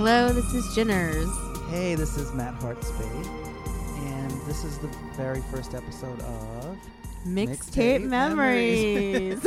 Hello, this is Jinners. Hey, this is Matt Hartspade, and this is the very first episode of Mixtape Memories.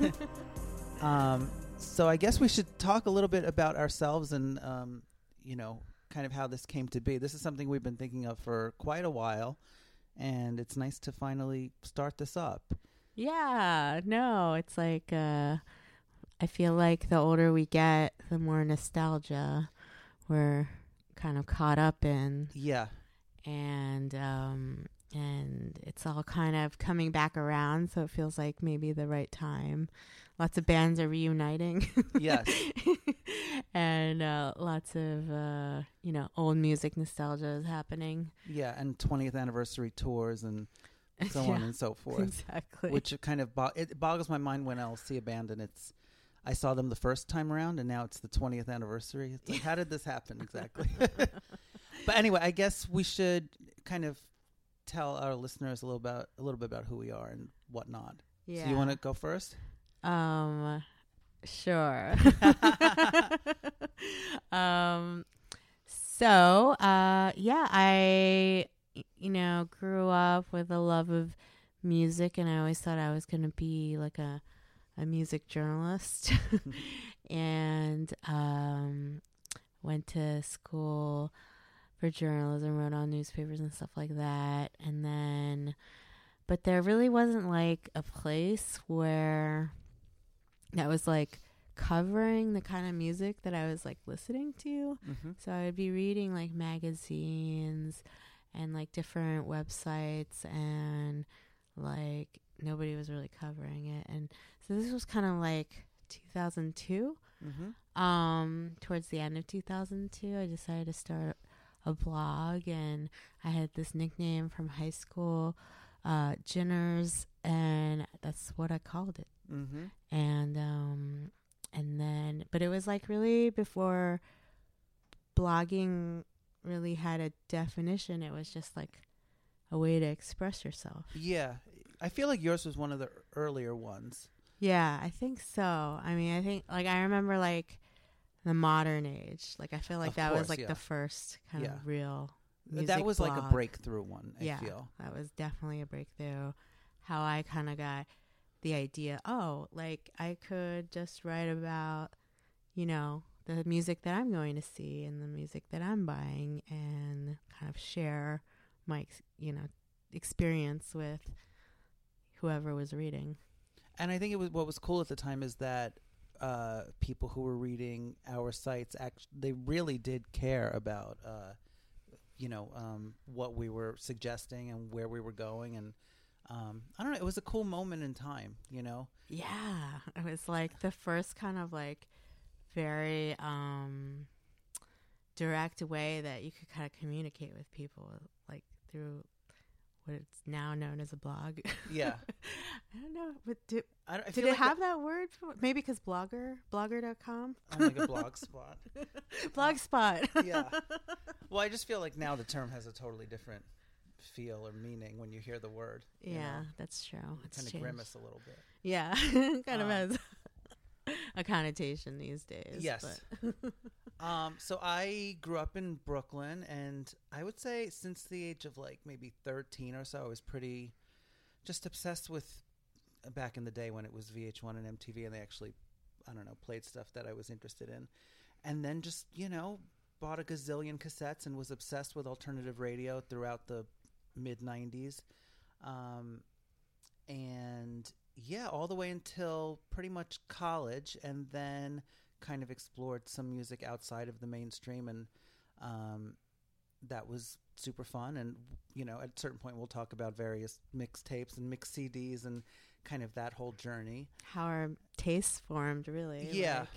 So I guess we should talk a little bit about ourselves and, kind of how this came to be. This is something we've been thinking of for quite a while, and it's nice to finally start this up. Yeah, no, it's like I feel like the older we get, the more nostalgia we're kind of caught up in. Yeah. And it's all kind of coming back around, so it feels like maybe the right time. Lots of bands are reuniting. Yes. And lots of, old music nostalgia is happening. Yeah, and 20th anniversary tours and so on and so forth. Exactly. Which kind of it boggles my mind when I'll see a band and I saw them the first time around and now it's the 20th anniversary. It's like, how did this happen exactly? But anyway, I guess we should kind of tell our listeners a little bit about who we are and whatnot. Yeah. So you want to go first? Sure. I grew up with a love of music, and I always thought I was going to be like a music journalist. And went to school for journalism, wrote on newspapers and stuff like that. And then, but there really wasn't like a place where that was like covering the kind of music that I was like listening to. Mm-hmm. So I would be reading like magazines and like different websites, and like nobody was really covering it. And so this was kind of like 2002. Mm-hmm. Towards the end of 2002, I decided to start a blog, and I had this nickname from high school, Jinners, and that's what I called it. Mm-hmm. And then, but it was like really before blogging really had a definition. It was just like a way to express yourself. Yeah. I feel like yours was one of the earlier ones. Yeah, I think so. I mean, I think like I remember like the modern age. Like I feel like that was like the first kind of real music that was blog. Like a breakthrough one, I feel. That was definitely a breakthrough. How I kind of got the idea, like I could just write about, the music that I'm going to see and the music that I'm buying, and kind of share my, experience with whoever was reading. And I think what was cool at the time is that people who were reading our sites, they really did care about, what we were suggesting and where we were going. And I don't know, it was a cool moment in time, Yeah, it was like the first kind of like very direct way that you could kind of communicate with people, like through what it's now known as a blog. Yeah. I don't know. But did it like have that word? Maybe because blogger.com? I'm like a blog spot. Blogspot. Yeah. Well, I just feel like now the term has a totally different feel or meaning when you hear the word. Yeah, that's true. It's kind of grimace a little bit. Yeah. Kind of has a connotation these days. Yes. So I grew up in Brooklyn, and I would say since the age of like maybe 13 or so, I was pretty just obsessed with back in the day when it was VH1 and MTV, and they actually, played stuff that I was interested in. And then just, bought a gazillion cassettes and was obsessed with alternative radio throughout the mid-90s. And yeah, all the way until pretty much college, and then kind of explored some music outside of the mainstream, and that was super fun. And at a certain point we'll talk about various mixtapes and mix CDs and kind of that whole journey, how our tastes formed, really.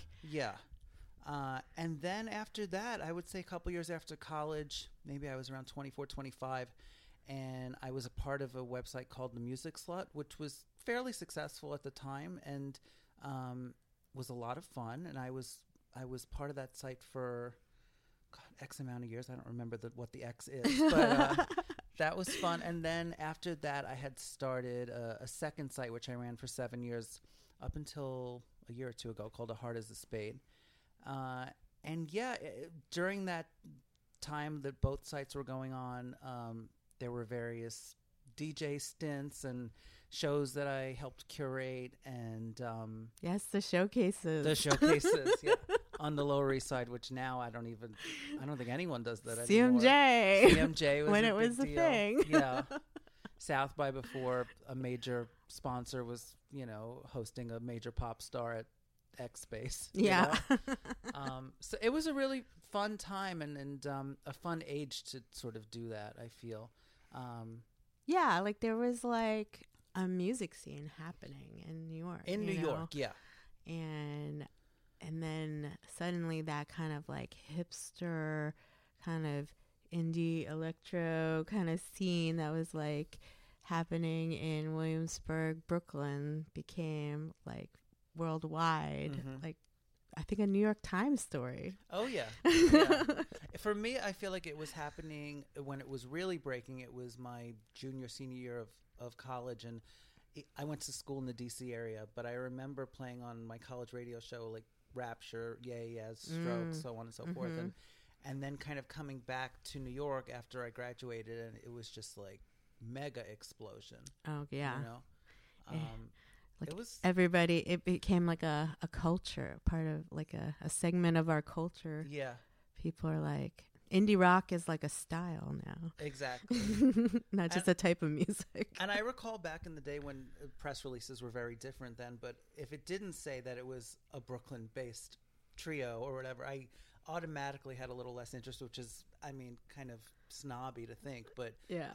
And then after that, I would say a couple years after college, maybe I was around 24, 25, and I was a part of a website called The Music Slut, which was fairly successful at the time and was a lot of fun. And I was part of that site for X amount of years. I don't remember what the X is, but that was fun. And then after that, I had started a second site, which I ran for 7 years up until a year or two ago, called A Heart Is a Spade. And yeah, during that time that both sites were going on, there were various DJ stints and shows that I helped curate, and yes, the showcases. Yeah, on the Lower East Side, which now I don't think anyone does that anymore. CMJ was when a it was big a deal. thing. Yeah. South by before a major sponsor was, hosting a major pop star at X Space. Yeah. So it was a really fun time and a fun age to sort of do that, I feel. Yeah, like there was like a music scene happening in New York. In New York, yeah. And then suddenly that kind of like hipster kind of indie electro kind of scene that was like happening in Williamsburg, Brooklyn became like worldwide. Mm-hmm. Like I think a New York Times story. Oh yeah. Yeah. For me, I feel like it was happening when it was really breaking. It was my senior year of college, and I went to school in the DC area, but I remember playing on my college radio show like Rapture, Yeah Yeahs, Strokes, so on and so forth, and then kind of coming back to New York after I graduated, and it was just like mega explosion. Oh yeah. Like it was everybody. It became like a culture, part of like a segment of our culture. Yeah. People are like, indie rock is like a style now. Exactly. Not just a type of music. And I recall back in the day when press releases were very different then, but if it didn't say that it was a Brooklyn-based trio or whatever, I automatically had a little less interest, which is, kind of snobby to think, but yeah.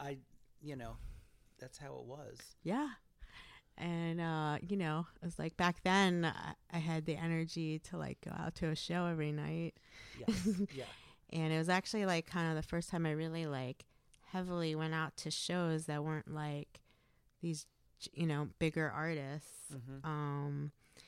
That's how it was. Yeah. And, it was like back then I had the energy to like go out to a show every night. Yes. Yeah. And it was actually like kind of the first time I really like heavily went out to shows that weren't like these, bigger artists. Mm-hmm.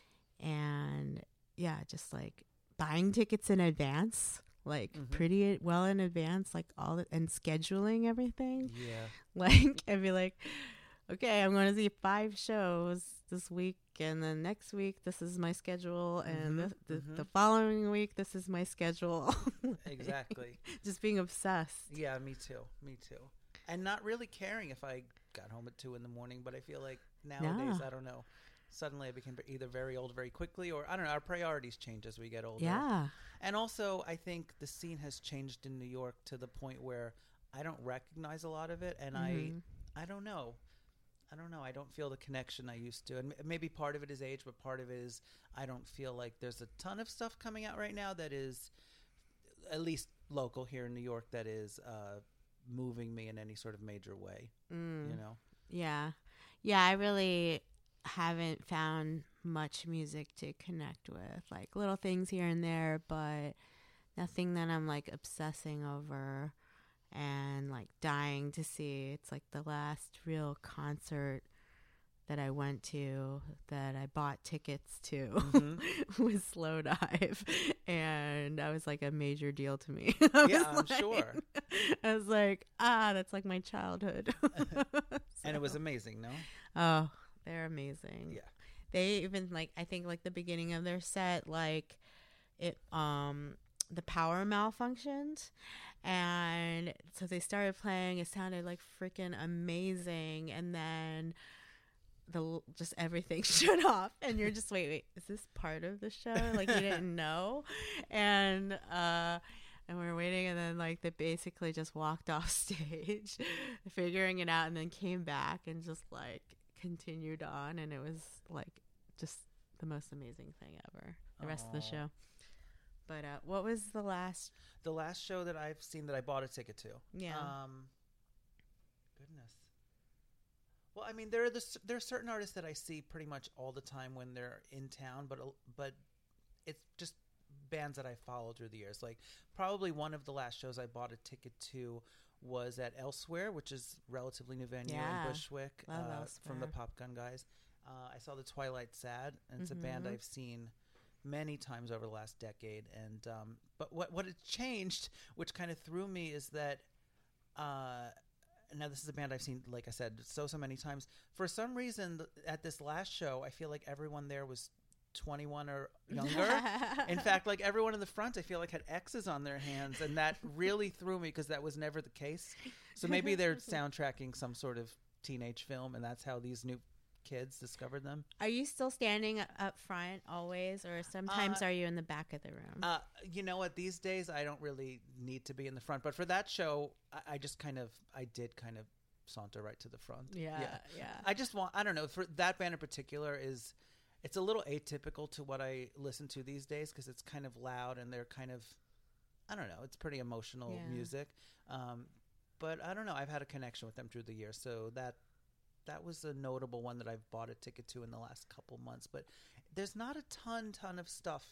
And yeah, just like buying tickets in advance, like pretty well in advance, like and scheduling everything. Yeah. Like I'd be like, okay, I'm going to see 5 shows this week, and then next week this is my schedule, and the following week this is my schedule. Exactly. Just being obsessed. Yeah, me too. And not really caring if I got home at 2 a.m, but I feel like nowadays, I don't know. Suddenly I became either very old very quickly, or I don't know, our priorities change as we get older. Yeah. And also I think the scene has changed in New York to the point where I don't recognize a lot of it, and I don't know. I don't feel the connection I used to. And maybe part of it is age, but part of it is I don't feel like there's a ton of stuff coming out right now that is, at least local here in New York, that is moving me in any sort of major way, Yeah. Yeah, I really haven't found much music to connect with. Like little things here and there, but nothing that I'm like obsessing over and like dying to see. It's like the last real concert that I went to that I bought tickets to was Slowdive, and that was like a major deal to me. I'm sure. I was like, that's like my childhood. And it was amazing, no? Oh, they're amazing. Yeah. They even like, I think like the beginning of their set, like it, the power malfunctioned, and so they started playing. It sounded like freaking amazing, and then just everything shut off, and you're just wait, is this part of the show? Like you didn't know, and we were waiting, and then like they basically just walked off stage, figuring it out, and then came back and just like continued on, and it was like just the most amazing thing ever. The rest of the show. But what was the last show that I've seen that I bought a ticket to? Yeah. Goodness. Well, I mean, there are certain artists that I see pretty much all the time when they're in town, but it's just bands that I follow through the years. Like probably one of the last shows I bought a ticket to was at Elsewhere, which is relatively new venue in Bushwick, from the Pop Gun guys. I saw the Twilight Sad, and it's a band I've seen many times over the last decade. And but what had changed, which kind of threw me, is that now this is a band I've seen, like I said, so many times. For some reason, at this last show, I feel like everyone there was 21 or younger. In fact, like everyone in the front, I feel like had X's on their hands, and that really threw me because that was never the case. So maybe they're soundtracking some sort of teenage film, and that's how these new kids discovered them. Are you still standing up front always, or sometimes are you in the back of the room? You know what? These days, I don't really need to be in the front, but for that show, I did kind of saunter right to the front. Yeah. I don't know, for that band in particular it's a little atypical to what I listen to these days because it's kind of loud and they're kind of, I don't know, it's pretty emotional music. But I don't know, I've had a connection with them through the years, so that was a notable one that I've bought a ticket to in the last couple months. But there's not a ton of stuff,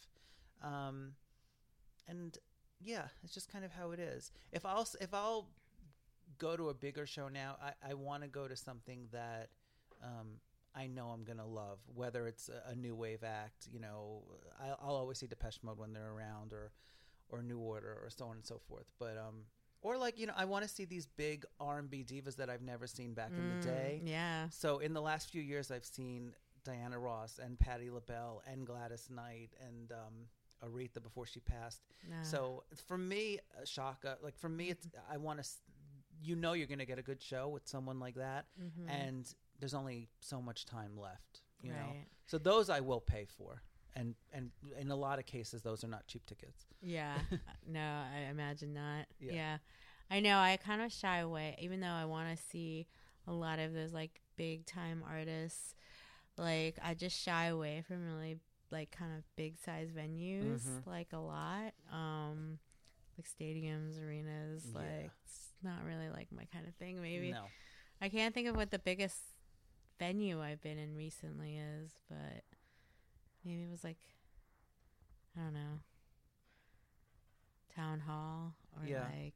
and yeah, it's just kind of how it is. If I'll go to a bigger show now, I want to go to something that I know I'm going to love, whether it's a new wave act. You know, I'll always see Depeche Mode when they're around, or New Order, or so on and so forth. But or like, you know, I want to see these big R&B divas that I've never seen back in the day. Yeah. So in the last few years, I've seen Diana Ross and Patti LaBelle and Gladys Knight and Aretha before she passed. So for me, Shaka, like for me, it's I want to, you know, you're going to get a good show with someone like that, and there's only so much time left, you know. So those I will pay for, and in a lot of cases, those are not cheap tickets. Yeah, no, I imagine not. Yeah. I know. I kind of shy away, even though I want to see a lot of those like big time artists. Like I just shy away from really like kind of big size venues, like a lot, like stadiums, arenas. Like it's not really like my kind of thing. Maybe I can't think of what the biggest venue I've been in recently is, but maybe it was like, I don't know, Town Hall or like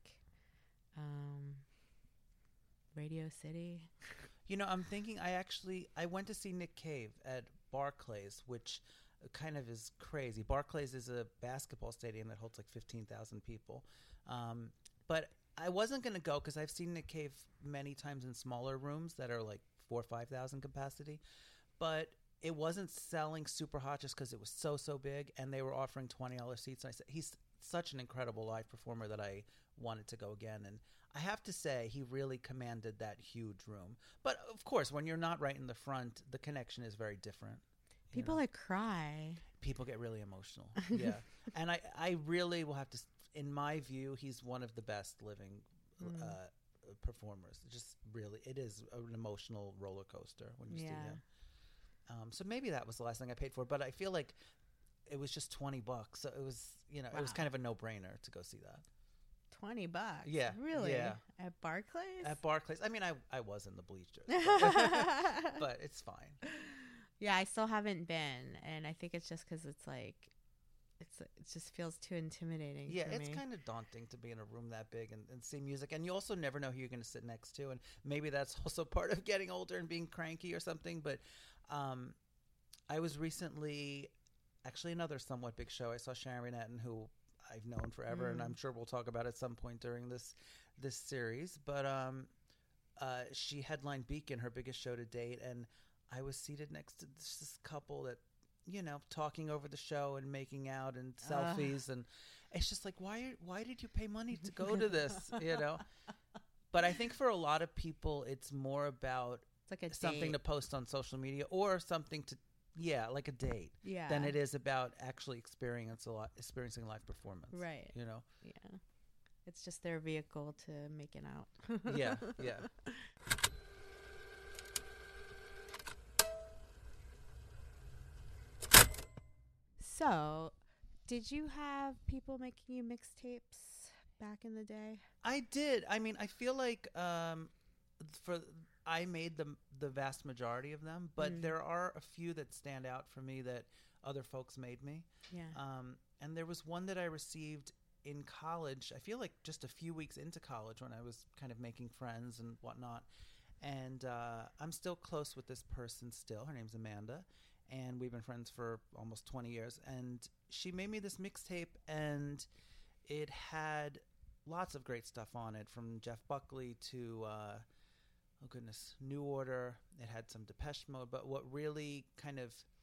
Radio City. You know, I'm thinking I went to see Nick Cave at Barclays, which kind of is crazy. Barclays is a basketball stadium that holds like 15,000 people. But I wasn't going to go because I've seen Nick Cave many times in smaller rooms that are like 4,000 or 5,000 capacity. But it wasn't selling super hot just because it was so big, and they were offering $20 seats. And I said, he's such an incredible live performer that I wanted to go again. And I have to say, he really commanded that huge room. But of course, when you're not right in the front, the connection is very different. People like cry. People get really emotional. Yeah. And I really will have to, in my view, he's one of the best living performers. Just really, it is an emotional roller coaster when you see him. So maybe that was the last thing I paid for, but I feel like it was just $20. So it was, you know, it was kind of a no-brainer to go see that. $20? Yeah. Really? Yeah. At Barclays? At Barclays. I mean, I was in the bleachers, but it's fine. Yeah, I still haven't been, and I think it's just because it's like, it just feels too intimidating. Yeah, for it's me. kind of daunting to be in a room that big and see music, and you also never know who you're going to sit next to, and maybe that's also part of getting older and being cranky or something. But I was recently, actually another somewhat big show. I saw Sharon Etten, who I've known forever, and I'm sure we'll talk about at some point during this series. But she headlined Beacon, her biggest show to date, and I was seated next to this couple that, you know, talking over the show and making out and selfies, and it's just like, why did you pay money to go to this, you know? But I think for a lot of people, it's more about like a something date. to post on social media or something to, like a date, than it is about actually experiencing live performance. Right. You know? Yeah. It's just their vehicle to make it out. Yeah. So, did you have people making you mixtapes back in the day? I did. I mean, I feel like I made the vast majority of them, but there are a few that stand out for me that other folks made me. Yeah. And there was one that I received in college. I feel like just a few weeks into college when I was kind of making friends and whatnot. And I'm still close with this person still. Her name's Amanda. And we've been friends for almost 20 years. And she made me this mixtape, and it had lots of great stuff on it, from Jeff Buckley to, New Order. It had some Depeche Mode. But what really kind of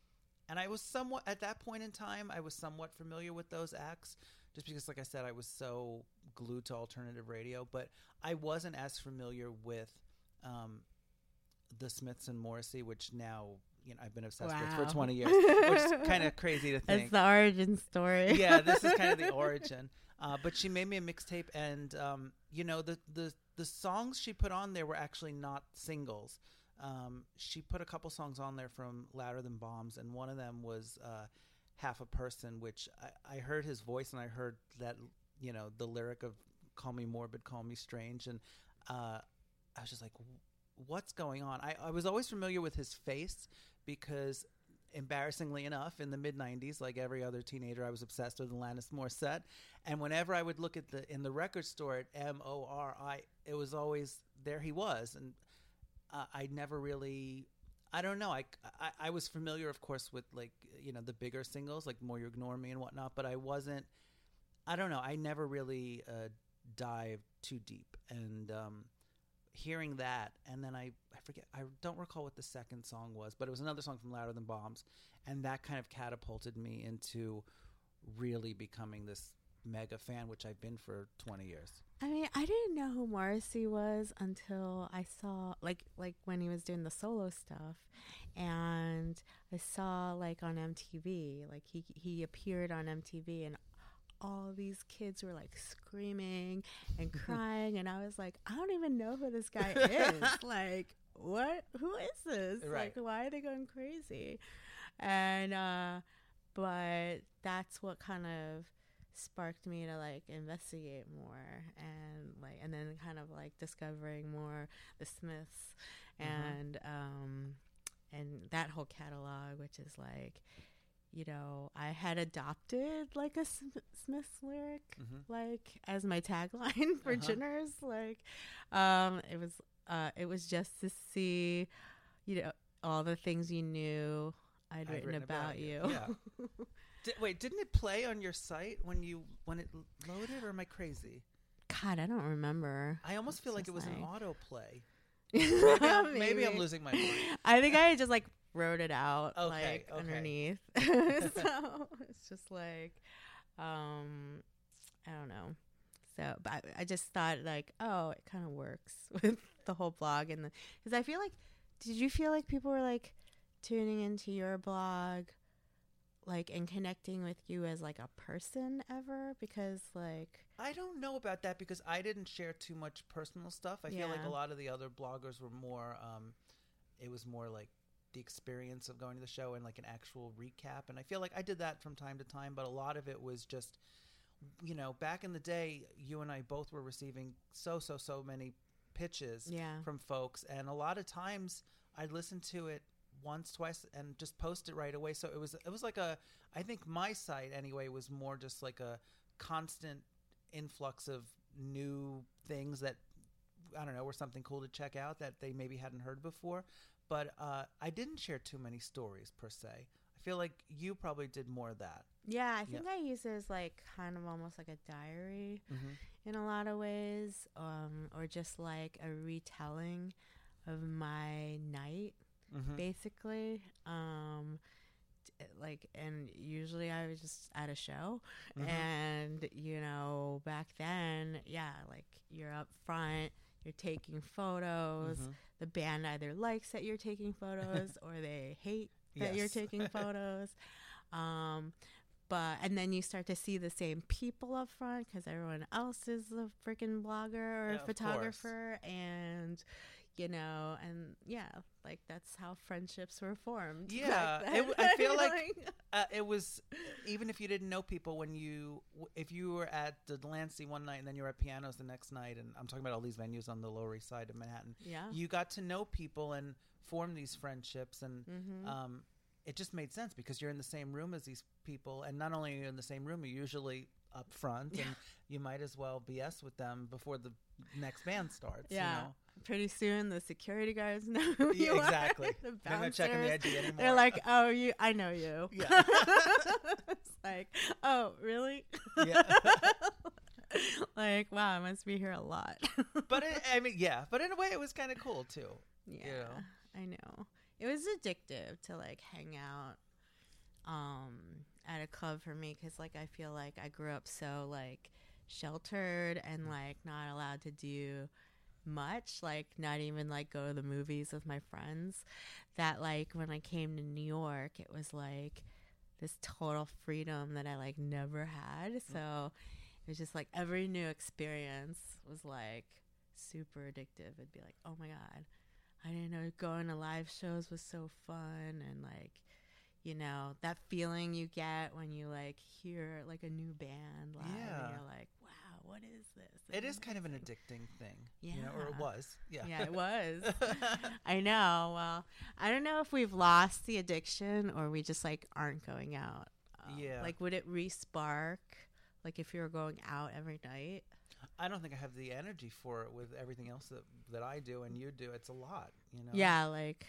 And I was somewhat, at that point in time, I was somewhat familiar with those acts just because, like I said, I was so glued to alternative radio. But I wasn't as familiar with the Smiths and Morrissey, which now, I've been obsessed with for 20 years, which is kind of crazy to think. It's the origin story. Yeah, this is kind of the origin. But she made me a mixtape, and, the songs she put on there were actually not singles. She put a couple songs on there from Louder Than Bombs, and one of them was Half a Person, which I heard his voice, and I heard that, the lyric of Call Me Morbid, Call Me Strange, and I was just like, what's going on? I was always familiar with his face because, embarrassingly enough, in the mid-'90s, like every other teenager, I was obsessed with Alanis Morissette, and whenever I would look at in the record store at MORI, it was always, there he was, and I never really, I don't know. I was familiar, of course, with the bigger singles, like More You Ignore Me and whatnot, but I wasn't, I don't know. I never really dived too deep. And hearing that, and then I forget, I don't recall what the second song was, but it was another song from Louder Than Bombs. And that kind of catapulted me into really becoming this mega fan, which I've been for 20 years. I mean, I didn't know who Morrissey was until I saw like when he was doing the solo stuff, and I saw on MTV, he appeared on MTV, and all these kids were screaming and crying, and I was like, I don't even know who this guy is. What? Who is this? Right. Why are they going crazy? And but that's what kind of sparked me to investigate more, and then kind of discovering more the Smiths and that whole catalog, which is I had adopted a Smiths lyric as my tagline for Jinners. It was just to see all the things you knew I'd written about you. Yeah. Wait, didn't it play on your site when it loaded, or am I crazy? God, I don't remember. I almost feel like it was an autoplay. Maybe I'm losing my mind. I think I just wrote it out okay. underneath. So it's just I don't know. So, but I just thought oh, it kind of works with the whole blog, and because I feel did you feel people were tuning into your blog? And connecting with you as a person ever? Because I don't know about that, because I didn't share too much personal stuff. I feel like a lot of the other bloggers were more it was more the experience of going to the show and an actual recap, and I feel I did that from time to time, but a lot of it was just back in the day, you and I both were receiving so many pitches from folks, and a lot of times I'd listen to it once, twice, and just post it right away. So it was I think my site anyway was more just a constant influx of new things that, I don't know, were something cool to check out that they maybe hadn't heard before. But I didn't share too many stories per se. I feel like you probably did more of that. Yeah, I think I use it as kind of almost a diary in a lot of ways, or just a retelling of my night. Basically, and usually I was just at a show, and back then, you're up front, you're taking photos. The band either likes that you're taking photos or they hate that you're taking photos. And then you start to see the same people up front because everyone else is a freaking blogger or a photographer, and that's how friendships were formed. Yeah, I feel it was, even if you didn't know people, if you were at the Delancey one night and then you were at Pianos the next night, and I'm talking about all these venues on the Lower East Side of Manhattan, you got to know people and form these friendships, and it just made sense because you're in the same room as these people, and not only are you in the same room, you're usually up front, and you might as well BS with them before the next band starts. Yeah. Pretty soon the security guards know who you exactly. are. The They're not checking the ID anymore. They're like, oh, I know you. Yeah. It's oh, really? Yeah. Wow, I must be here a lot. But but in a way it was kind of cool too. Yeah, I know. It was addictive to hang out at a club for me, because like I feel like I grew up so like sheltered and like not allowed to do much, like not even like go to the movies with my friends, that like when I came to New York it was like this total freedom that I like never had. So it was just like every new experience was like super addictive. It'd be like, oh my god, I didn't know going to live shows was so fun. And like, you know, that feeling you get when you like hear like a new band live, and you're like, wow, what is this? It is kind of an addicting thing. Yeah. You know, or it was. Yeah. Yeah, it was. I know. Well, I don't know if we've lost the addiction or we just like aren't going out. Yeah. Like, would it re-spark? Like if you were going out every night? I don't think I have the energy for it with everything else that I do and you do. It's a lot, you know? Yeah, like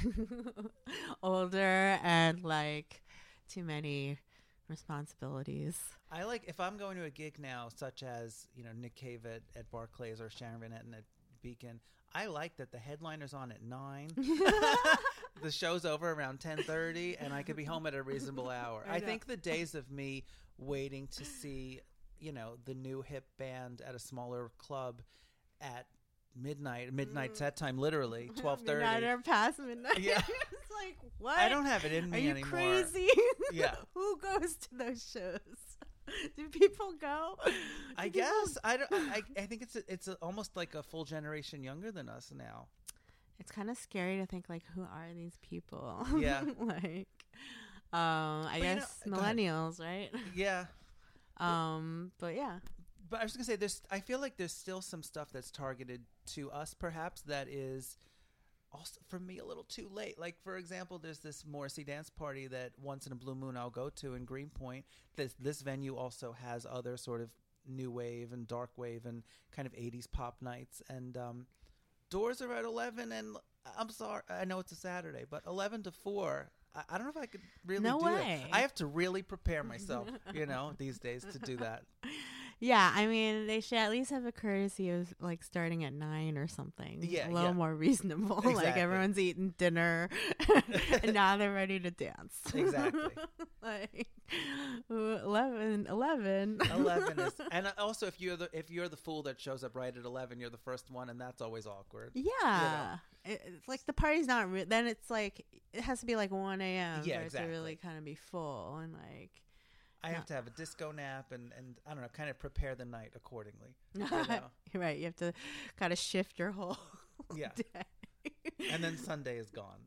older and like too many responsibilities. I like, if I'm going to a gig now, such as, you know, Nick Cave at Barclays or Sharon Van Etten at Beacon, I like that the headliner's on at 9. The show's over around 10:30, and I could be home at a reasonable hour. I think the days of me waiting to see, you know, the new hip band at a smaller club at midnight set time, literally 12:30. Midnight or past midnight. Yeah. It's like, what? I don't have it in me anymore. Are you crazy? Yeah. Who goes to those shows? Do people go? I guess I don't. I think it's almost like a full generation younger than us now. It's kind of scary to think like, who are these people? Yeah. Like, I guess millennials, right? Yeah. But yeah. But I was gonna say, I feel like there's still some stuff that's targeted to us, perhaps, that is also for me a little too late. Like, for example, there's this Morrissey dance party that once in a blue moon I'll go to in Greenpoint. This venue also has other sort of new wave and dark wave and kind of 80s pop nights, and doors are at 11. And I'm sorry, I know it's a Saturday, but 11 to 4. I don't know if I could really do it. I have to really prepare myself, you know, these days to do that. Yeah, I mean, they should at least have a courtesy of like starting at 9 or something. Yeah, a little more reasonable. Exactly. Like everyone's eating dinner, and now they're ready to dance. Exactly. Like 11 is, and also if you're the fool that shows up right at 11, you're the first one, and that's always awkward. Yeah, you know? It's like the party's not. Then it's like it has to be like 1 a.m. Yeah, for exactly. it to really kind of be full and like. I have to have a disco nap and I don't know, kind of prepare the night accordingly. You know? You're right. You have to kind of shift your whole day. And then Sunday is gone.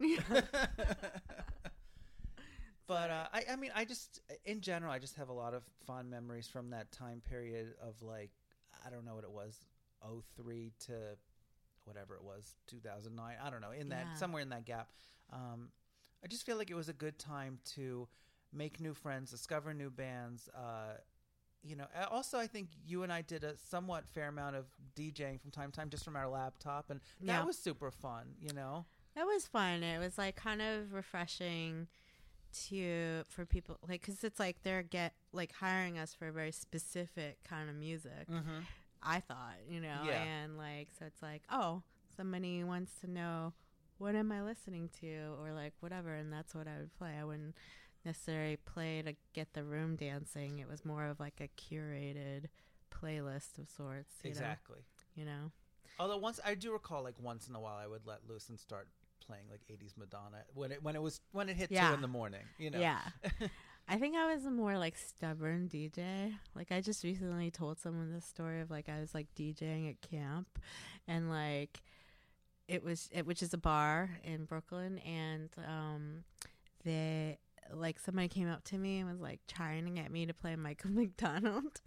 But I mean, I just, in general, I just have a lot of fond memories from that time period of like, I don't know what it was, 03 to whatever it was, 2009. I don't know, somewhere in that gap. I just feel like it was a good time to make new friends, discover new bands. You know, also I think you and I did a somewhat fair amount of DJing from time to time, just from our laptop, and that was super fun. You know, that was fun. It was like kind of refreshing for people, like, because it's like they're hiring us for a very specific kind of music. Mm-hmm. I thought, you know, and like so it's like, oh, somebody wants to know what am I listening to or like whatever, and that's what I would play. I wouldn't necessarily play to get the room dancing. It was more of like a curated playlist of sorts. Exactly. You know. Although I do recall, like once in a while, I would let loose and start playing like 80s Madonna when it hit 2 in the morning. You know. Yeah. I think I was a more like stubborn DJ. Like I just recently told someone this story of like I was like DJing at camp, and like which is a bar in Brooklyn, and somebody came up to me and was like trying to get me to play Michael McDonald.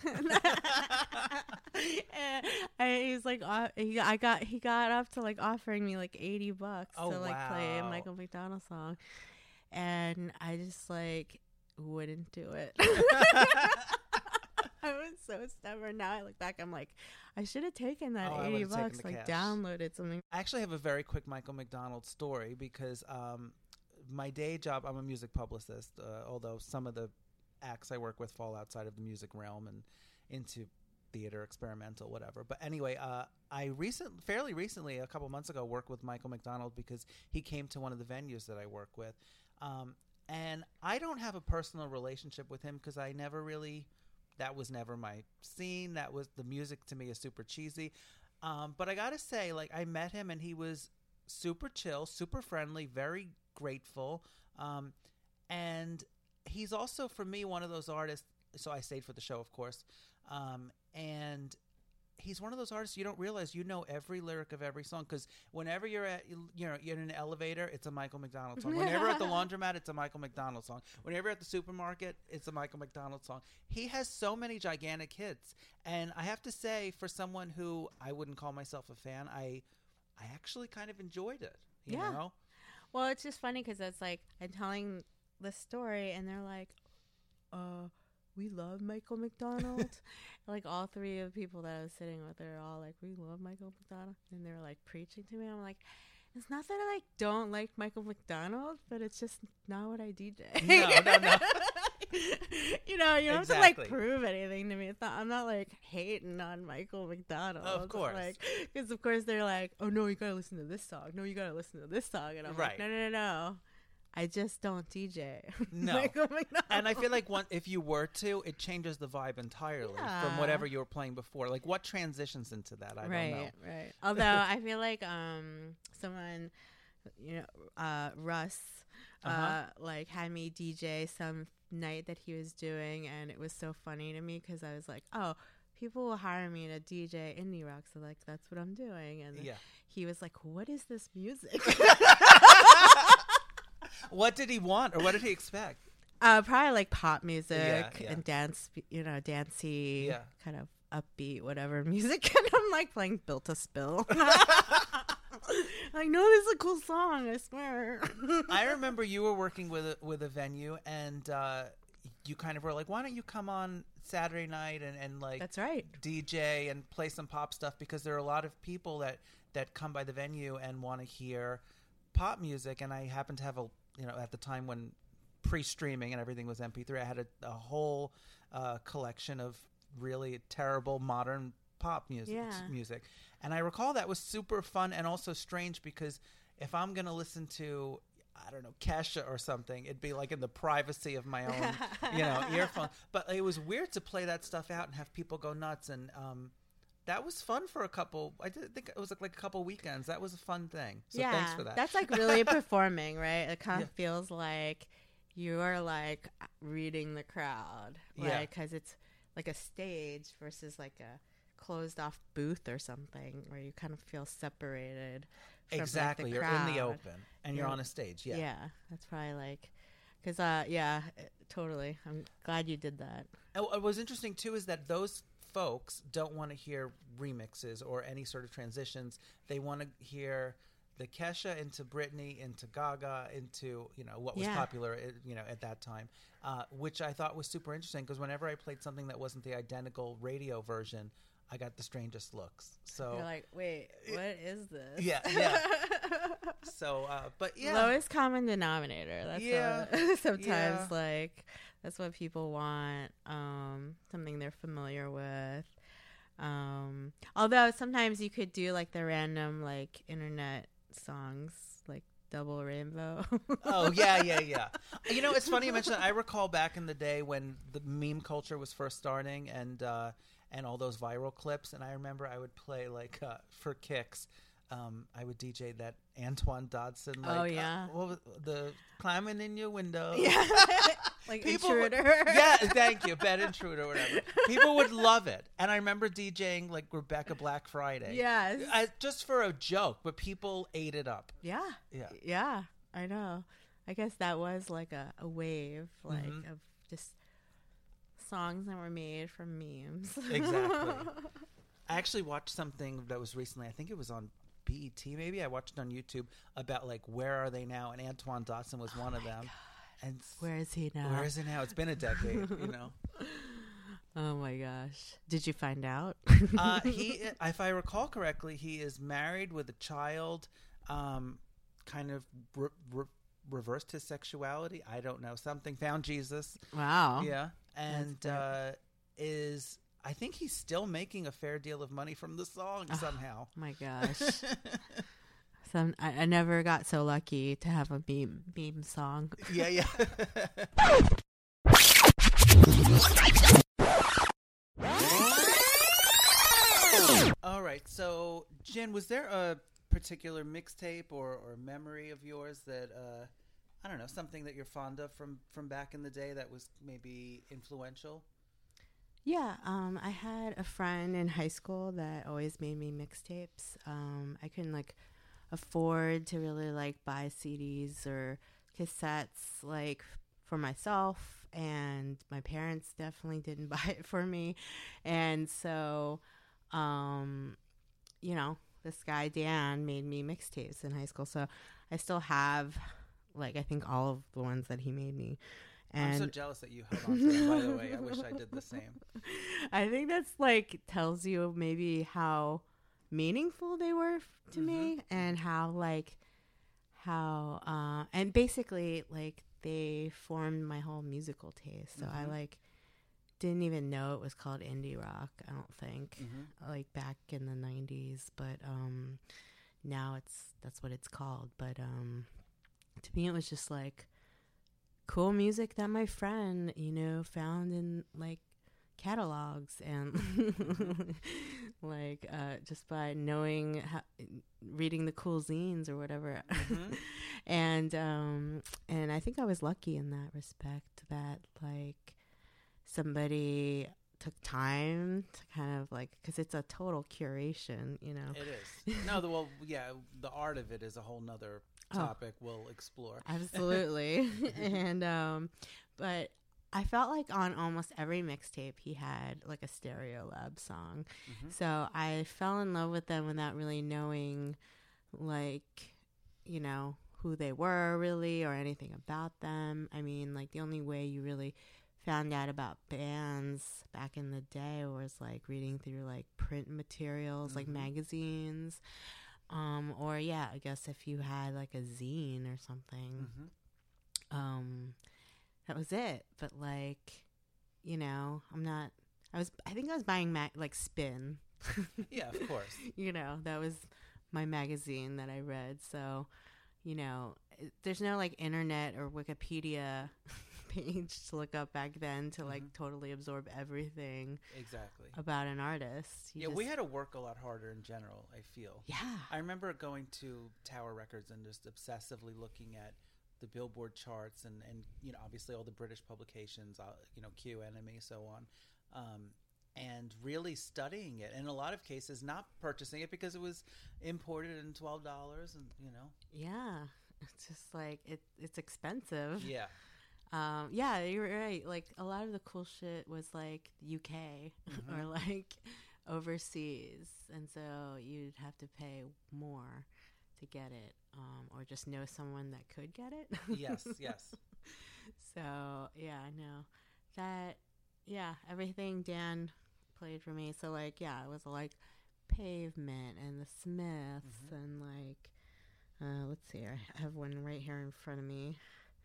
And he was like, he got up to like offering me like $80 to like play a Michael McDonald song, and I just like wouldn't do it. I was so stubborn. Now I look back, I'm like, I should have taken that $80, like downloaded something. I actually have a very quick Michael McDonald story because my day job, I'm a music publicist, although some of the acts I work with fall outside of the music realm and into theater, experimental, whatever. But anyway, I fairly recently, a couple months ago, worked with Michael McDonald because he came to one of the venues that I work with. And I don't have a personal relationship with him because I never really, that was never my scene. That was, the music to me is super cheesy. But I got to say, like, I met him and he was super chill, super friendly, very grateful. And he's also, for me, one of those artists. So I stayed for the show, of course. And he's one of those artists you don't realize you know every lyric of every song, because whenever you're you're in an elevator, it's a Michael McDonald song. Whenever at the laundromat, it's a Michael McDonald song. Whenever at the supermarket, it's a Michael McDonald song. He has so many gigantic hits, and I have to say, for someone who I wouldn't call myself a fan, I actually kind of enjoyed it. You know? Well, it's just funny because it's like I'm telling the story, and they're like, we love Michael McDonald. Like, all three of the people that I was sitting with, they're all like, we love Michael McDonald. And they're like preaching to me. I'm like, it's not that I like don't like Michael McDonald, but it's just not what I DJ. No. You know, you don't Exactly. have to like prove anything to me. It's not, I'm not like hating on Michael McDonald. Of course. Like, because of course they're like, oh no, you gotta listen to this song. No, you gotta listen to this song. And I'm Right. like, no. I just don't DJ. No. Michael McDonald. And I feel like if you were to, it changes the vibe entirely from whatever you were playing before. Like, what transitions into that? I don't know. Right. Although I feel like someone, Russ, like had me DJ some night that he was doing, and it was so funny to me because I was like, oh, people will hire me to DJ indie rock, so like that's what I'm doing. And he was like, what is this music? What did he want, or what did he expect? Probably like pop music Yeah. and dance, dancey, Yeah. kind of upbeat, whatever music. And I'm like playing Built to Spill. Like, no, this is a cool song, I swear. I remember you were working with a venue, and you kind of were like, why don't you come on Saturday night and like That's right. DJ and play some pop stuff, because there are a lot of people that come by the venue and want to hear pop music. And I happen to have at the time when pre-streaming and everything was MP3, I had a whole collection of really terrible modern pop music. And I recall that was super fun and also strange, because if I'm going to listen to, I don't know, Kesha or something, it'd be like in the privacy of my own, earphone. But it was weird to play that stuff out and have people go nuts. And that was fun for a couple. I think it was like a couple weekends. That was a fun thing. So thanks for that. That's like really performing, right? It kind of feels like you are like reading the crowd, like, because it's like a stage versus like a closed off booth or something where you kind of feel separated from Exactly. like, the You're crowd. in the open and you're on a stage. Yeah, that's probably like, because totally. I'm glad you did that. And what was interesting too is that those folks don't want to hear remixes or any sort of transitions. They want to hear the Kesha into Britney, into Gaga, into what was popular at that time, which I thought was super interesting, because whenever I played something that wasn't the identical radio version, I got the strangest looks. So You're like, wait, what is this? Yeah. So, but yeah, lowest common denominator. That's what, sometimes Yeah. like that's what people want. Something they're familiar with. Although sometimes you could do like the random like internet songs, like Double Rainbow. Oh, yeah. It's funny you mentioned that. I recall back in the day when the meme culture was first starting, and all those viral clips, and I remember I would play like for kicks. I would DJ that Antoine Dodson. Like, Oh, yeah. What was the climbing in your window? Yeah. Like Intruder. Thank you, Bed Intruder, or whatever. People would love it, and I remember DJing like Rebecca Black Friday. Yes. Just for a joke, but people ate it up. Yeah. I know. I guess that was like a wave, like of just songs that were made from memes. Exactly. I actually watched something that was recently, I think it was on BET, maybe. I watched it on YouTube about like Where Are They Now, and Antoine Dodson was one of them. God. And Where is he now? Where is he now? It's been a decade, Oh my gosh. Did you find out? He, if I recall correctly, he is married with a child, kind of reversed his sexuality. I don't know. Something, found Jesus. Wow. Yeah. And I think he's still making a fair deal of money from the song somehow. Oh my gosh. I never got so lucky to have a meme song. Yeah, yeah. All right. So, Jen, was there a particular mixtape or memory of yours that I don't know, something that you're fond of from back in the day that was maybe influential? Yeah, I had a friend in high school that always made me mixtapes. I couldn't like afford to really like buy CDs or cassettes like for myself, and my parents definitely didn't buy it for me. And so, um, this guy Dan made me mixtapes in high school. So I still have like I think all of the ones that he made me. And I'm so jealous that you held on to them, by the way. I wish I did the same. I think that's like tells you maybe how meaningful they were to me, and how and basically like they formed my whole musical taste. So I like didn't even know it was called indie rock, I don't think, like back in the 90s, but now that's what it's called. But to me it was just like cool music that my friend, found in like catalogs and like just by knowing reading the cool zines or whatever. and I think I was lucky in that respect that like somebody took time to kind of like, because it's a total curation, It is. No, the art of it is a whole nother topic we'll explore. Absolutely. And but I felt like on almost every mixtape he had like a Stereolab song. So I fell in love with them without really knowing like who they were really or anything about them. I mean, like the only way you really found out about bands back in the day was like reading through like print materials, like magazines. Or I guess if you had like a zine or something, that was it. But like, I think I was buying like Spin. Yeah, of course. That was my magazine that I read. So, there's no like internet or Wikipedia page to look up back then to like totally absorb everything exactly about an artist. We had to work a lot harder in general, I feel. Yeah. I remember going to Tower Records and just obsessively looking at the Billboard charts and obviously all the British publications, Q, NME, so on, and really studying it. In a lot of cases, not purchasing it because it was imported and $12, and Yeah, it's just like it's expensive. Yeah. Yeah, you're right. Like a lot of the cool shit was like UK or like overseas, and so you'd have to pay more to get it, or just know someone that could get it. Yes. So yeah, I know that. Yeah, everything Dan played for me. So like, yeah, it was like Pavement and the Smiths and like, let's see, I have one right here in front of me.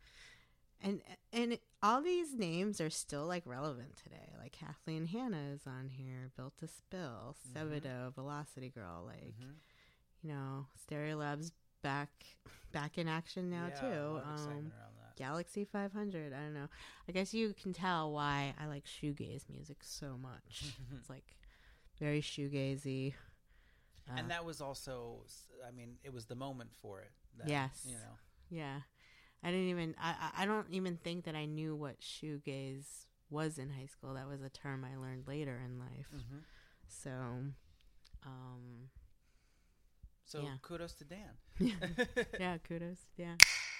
And all these names are still like relevant today. Like Kathleen Hanna is on here, Built to Spill, Sevedo, Velocity Girl, like Stereolab's back in action now too. A lot of excitement around that. Galaxy 500. I don't know. I guess you can tell why I like shoegaze music so much. It's like very shoegazy. And that was also, I mean, it was the moment for it. Yes. Yeah. I don't even think that I knew what shoegaze was in high school. That was a term I learned later in life. So, yeah. Kudos to Dan. Yeah, kudos. Yeah.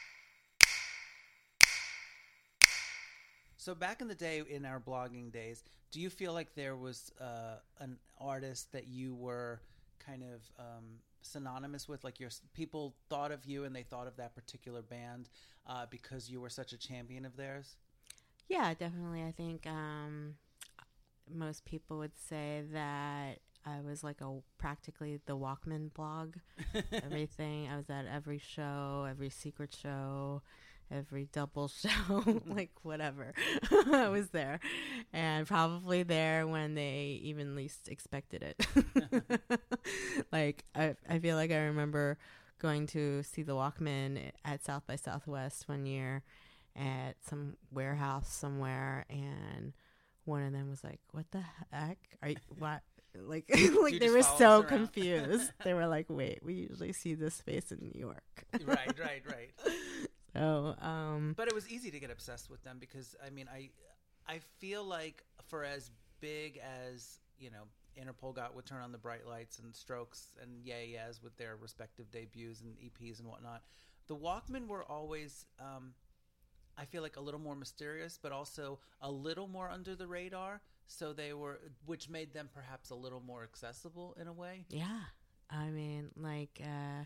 So back in the day, in our blogging days, do you feel like there was an artist that you were kind of synonymous with, like people thought of you and they thought of that particular band because you were such a champion of theirs? Yeah, definitely. I think most people would say that I was like practically the Walkman blog. Everything. I was at every show, every secret show, every double show, like whatever. I was there, and probably there when they even least expected it. Like I feel like I remember going to see the Walkman at South by Southwest one year at some warehouse somewhere, and one of them was like, "What the heck? Are you, what?" Like, like they were so confused. They were like, "Wait, we usually see this space in New York." Right. So, but it was easy to get obsessed with them because I feel like for as big as Interpol got with Turn on the Bright Lights and Strokes and Yeah Yeahs with their respective debuts and EPs and whatnot, the Walkmen were always, I feel like, a little more mysterious, but also a little more under the radar. So they were, which made them perhaps a little more accessible in a way. Yeah. I mean, like,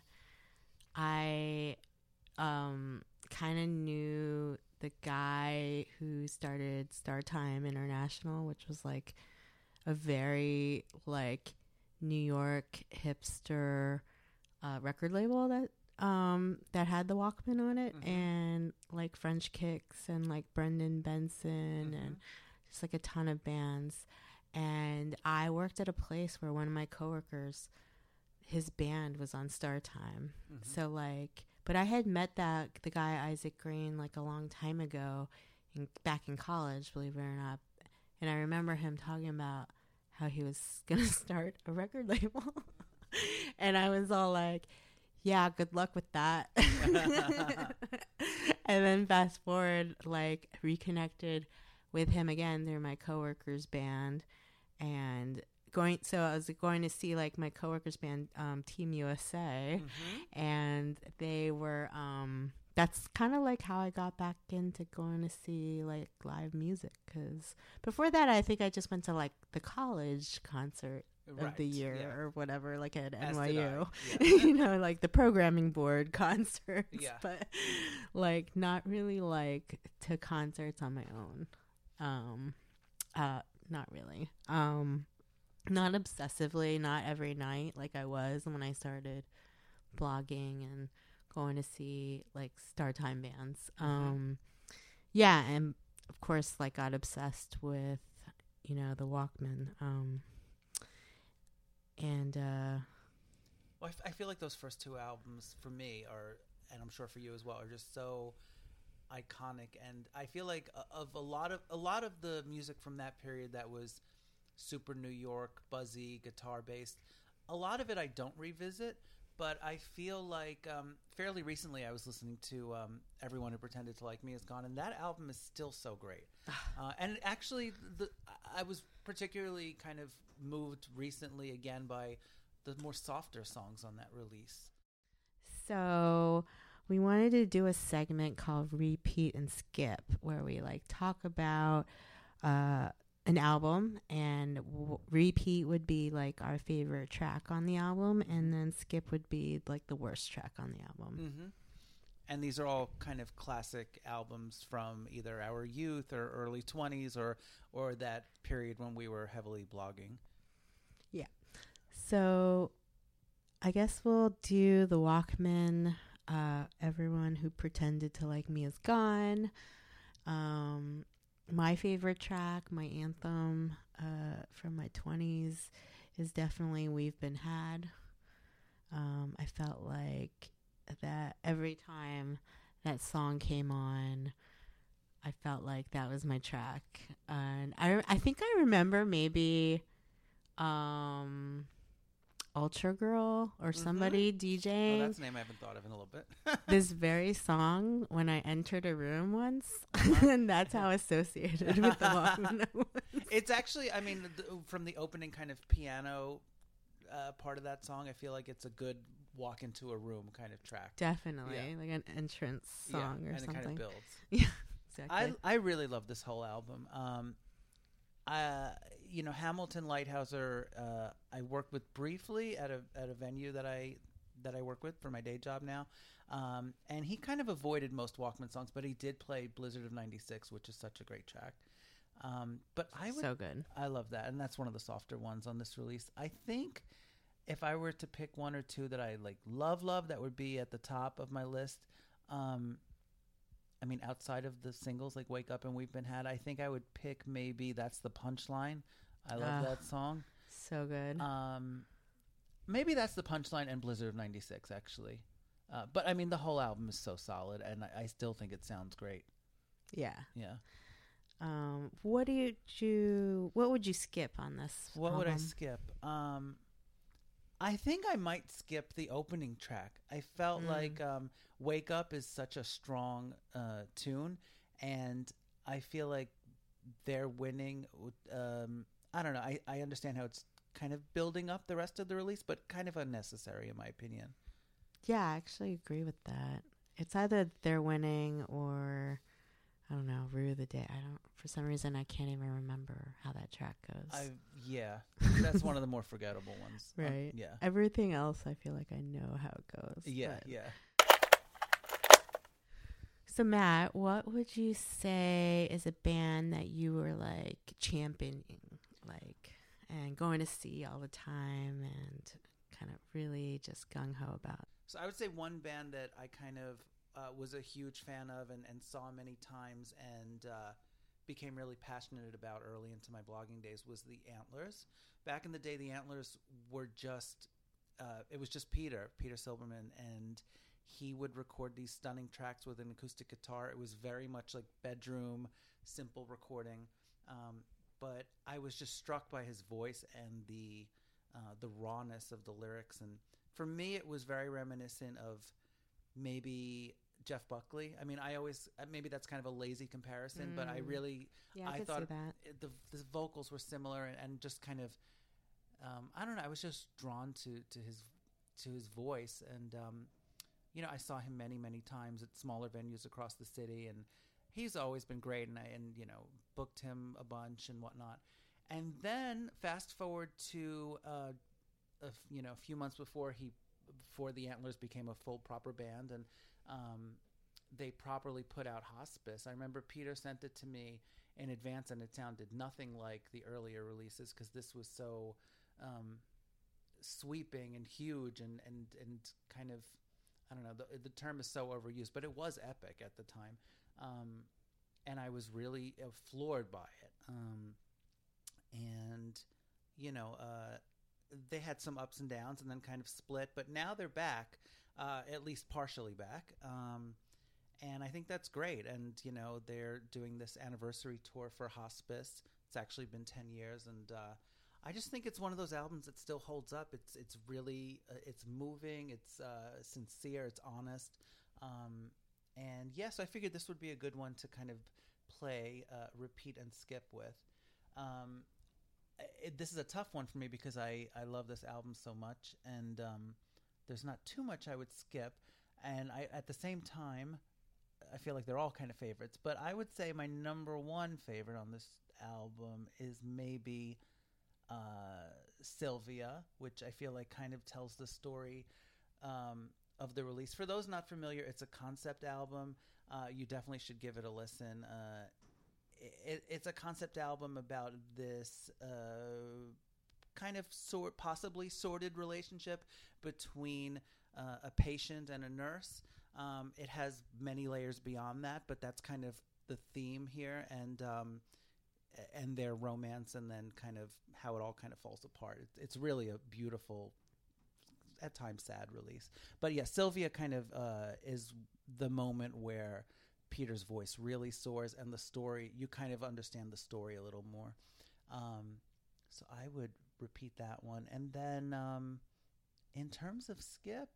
I kind of knew the guy who started Startime International, which was like a very like New York hipster record label that had the Walkman on it, and like French Kicks and like Brendan Benson and just like a ton of bands. And I worked at a place where one of my coworkers, his band was on Startime. So like, but I had met the guy Isaac Green like a long time ago, back in college, believe it or not. And I remember him talking about how he was gonna start a record label, and I was all like, "Yeah, good luck with that." And then fast forward, like reconnected with him again through my coworker's band, and so I was going to see like my coworker's band, Team USA, and they were that's kind of like how I got back into going to see like live music, because before that I think I just went to like the college concert of the year or whatever, like at NYU, like the programming board concerts, but like not really like to concerts on my own. Not really. Not obsessively, not every night like I was when I started blogging and going to see like Startime bands. Yeah, and of course like got obsessed with the Walkman. Well, I feel like those first two albums for me are, and I'm sure for you as well, are just so iconic. And I feel like of a lot of the music from that period that was super New York, buzzy, guitar based, a lot of it I don't revisit, but I feel like fairly recently I was listening to Everyone Who Pretended to Like Me Is Gone, and that album is still so great. And actually I was particularly kind of moved recently again by the more softer songs on that release. So we wanted to do a segment called Repeat and Skip, where we like talk about an album, and Repeat would be like our favorite track on the album, and then Skip would be like the worst track on the album. And these are all kind of classic albums from either our youth or early 20s or that period when we were heavily blogging. Yeah. So I guess we'll do the Walkman. Everyone Who Pretended to Like Me Is Gone. My favorite track, my anthem from my 20s, is definitely We've Been Had. I felt like that every time that song came on, I felt like that was my track. And I think I remember maybe Ultra Girl or somebody DJing. Well, that's a name I haven't thought of in a little bit. This very song when I entered a room once, and that's how associated with the Walkman. It's actually, I mean, from the opening kind of piano part of that song, I feel like it's a good walk into a room kind of track. Definitely, like an entrance song or something. And it kind of builds. Yeah, exactly. I really love this whole album. Hamilton Lighthouser, I worked with briefly at a venue that I work with for my day job now, and he kind of avoided most Walkman songs, but he did play Blizzard of '96, which is such a great track. But so good. I love that, and that's one of the softer ones on this release. I think if I were to pick one or two that I like love, that would be at the top of my list. I mean, outside of the singles like Wake Up and We've Been Had, I think I would pick maybe That's the Punchline. I love that song. So good. Maybe That's the Punchline and Blizzard of '96, actually. But I mean, the whole album is so solid, and I still think it sounds great. Yeah. Yeah. What would you skip on this What would I album? skip? I think I might skip the opening track. I felt like "Wake Up" is such a strong tune, and I feel like they're winning. I don't know. I understand how it's kind of building up the rest of the release, but kind of unnecessary in my opinion. Yeah, I actually agree with that. It's either they're winning or, I don't know, Rue of the Day. For some reason, I can't even remember how that track goes. Yeah, that's one of the more forgettable ones. Right. Yeah. Everything else, I feel like I know how it goes. Yeah, but. yeah. So, Matt, what would you say is a band that you were like championing, and going to see all the time and kind of really just gung-ho about? So I would say one band that I kind of was a huge fan of and saw many times and became really passionate about early into my blogging days was the Antlers. Back in the day, the Antlers were just, it was just Peter Silberman, and he would record these stunning tracks with an acoustic guitar. It was very much like bedroom, simple recording. But I was just struck by his voice and the rawness of the lyrics. And for me, it was very reminiscent of maybe Jeff Buckley. I mean, maybe that's kind of a lazy comparison, but I really, I thought see that. The vocals were similar and just kind of, I don't know. I was just drawn to his voice, and I saw him many, many times at smaller venues across the city, and he's always been great, and I booked him a bunch and whatnot. And then fast forward to a few months before the Antlers became a full proper band, and they properly put out Hospice. I remember Peter sent it to me in advance, and it sounded nothing like the earlier releases because this was so sweeping and huge and kind of, I don't know, the term is so overused, but it was epic at the time. And I was really floored by it. And they had some ups and downs and then kind of split, but now they're back, at least partially back. And I think that's great. And, they're doing this anniversary tour for Hospice. It's actually been 10 years. And I just think it's one of those albums that still holds up. It's really, it's moving, it's sincere, it's honest. And yes, I figured this would be a good one to kind of play, repeat, and skip with. This is a tough one for me because I love this album so much, and there's not too much I would skip. And at the same time, I feel like they're all kind of favorites. But I would say my number one favorite on this album is maybe Sylvia, which I feel like kind of tells the story of the release. For those not familiar, it's a concept album. You definitely should give it a listen. It's a concept album about this kind of possibly sordid relationship between a patient and a nurse. It has many layers beyond that, but that's kind of the theme here, and their romance, and then kind of how it all kind of falls apart. It's really a beautiful, at times sad release. But yeah, Sylvia kind of is the moment where Peter's voice really soars, and the story, you kind of understand the story a little more. So I would repeat that one. And then in terms of skip,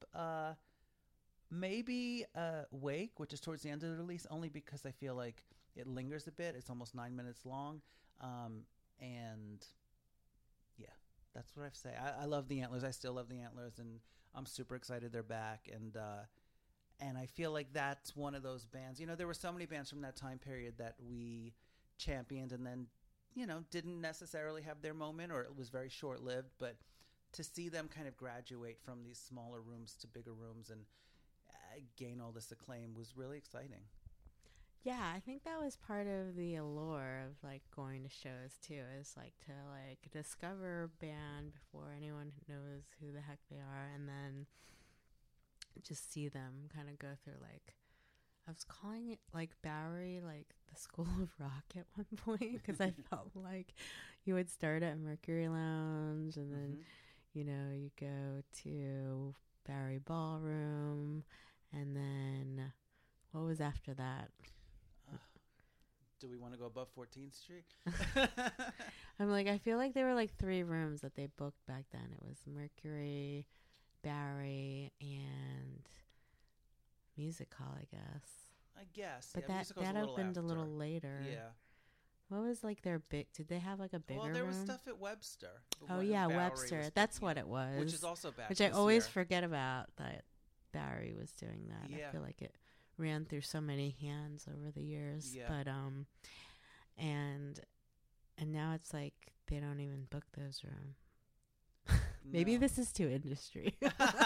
maybe Wake, which is towards the end of the release, only because I feel like it lingers a bit. It's almost 9 minutes long. And yeah, that's what I say. I love the Antlers. I still love the Antlers, and I'm super excited they're back. And I feel like that's one of those bands. There were so many bands from that time period that we championed and then, didn't necessarily have their moment, or it was very short-lived. But to see them kind of graduate from these smaller rooms to bigger rooms and gain all this acclaim was really exciting. Yeah, I think that was part of the allure of going to shows too, is to discover a band before anyone knows who the heck they are, and then just see them kind of go through I was calling it Bowery, the School of Rock at one point, because I felt like you would start at Mercury Lounge, and then you go to Barry Ballroom, and then what was after that? Do we want to go above 14th Street? I'm like, I feel like there were like 3 rooms that they booked back then. It was Mercury, Barry, and Music Hall, I guess. I guess. But yeah, that opened a little later. Yeah. What was like their big? Did they have like a bigger room? Well, there was stuff at Webster. Oh yeah, Webster. That's what it was. Which is also back. Which I always forget about, that Barry was doing that. Yeah. I feel like it ran through so many hands over the years. Yeah. But and now it's like they don't even book those rooms. Maybe this is too industry.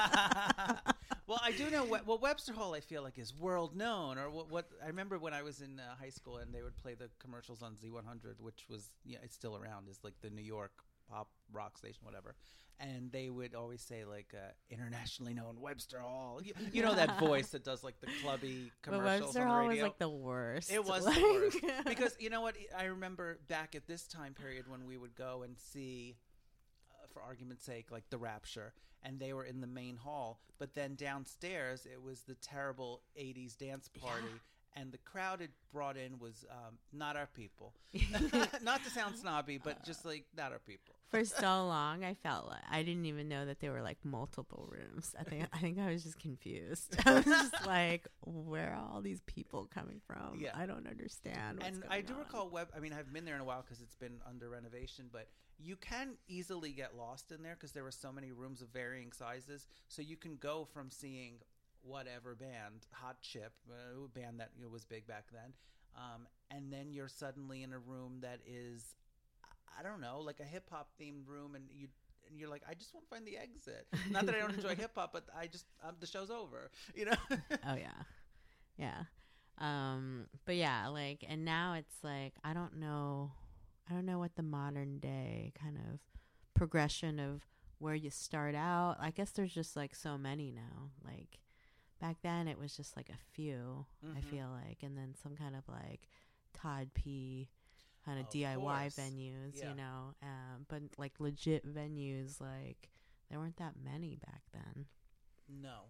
Well, I do know Webster Hall, I feel like, is world known. Or what I remember when I was in high school and they would play the commercials on Z100, which was, it's still around, is like the New York pop rock station, whatever. And they would always say like internationally known Webster Hall. You know that voice that does like the clubby commercials Webster on the Hall radio? was like the worst. It was the worst. Because you know what? I remember back at this time period when we would go and see, for argument's sake, like The Rapture, and they were in the main hall, but then downstairs it was the terrible 80s dance party, and the crowd it brought in was not our people. Not to sound snobby, but just like not our people. For so long, I felt like I didn't even know that there were like multiple rooms. I think I was just confused. I was just like, where are all these people coming from? Yeah. I don't understand what's And going I do on. recall I haven't been there in a while because it's been under renovation, but you can easily get lost in there because there were so many rooms of varying sizes. So you can go from seeing whatever band, Hot Chip, a band that was big back then, and then you're suddenly in a room that is, I don't know, like a hip hop themed room, and you're like, I just want to find the exit. Not that I don't enjoy hip hop, but I just the show's over, you know. Oh yeah. But yeah, like, and now it's like I don't know what the modern day kind of progression of where you start out. I guess there's just like so many now. Like back then it was just like a few, I feel like, and then some kind of like Todd P kind of DIY venues, Yeah. you know, but like legit venues, like there weren't that many back then. No.